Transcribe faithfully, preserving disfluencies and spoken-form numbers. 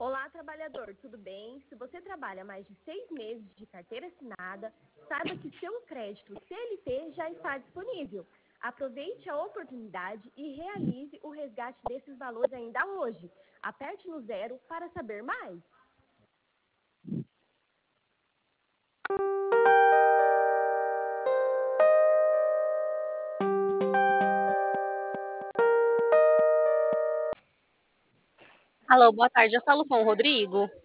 Olá, trabalhador, tudo bem? Se você trabalha mais de seis meses de carteira assinada, saiba que seu crédito C L T já está disponível. Aproveite a oportunidade e realize o resgate desses valores ainda hoje. Aperte no zero para saber mais. Alô, boa tarde. Eu falo com o Rodrigo.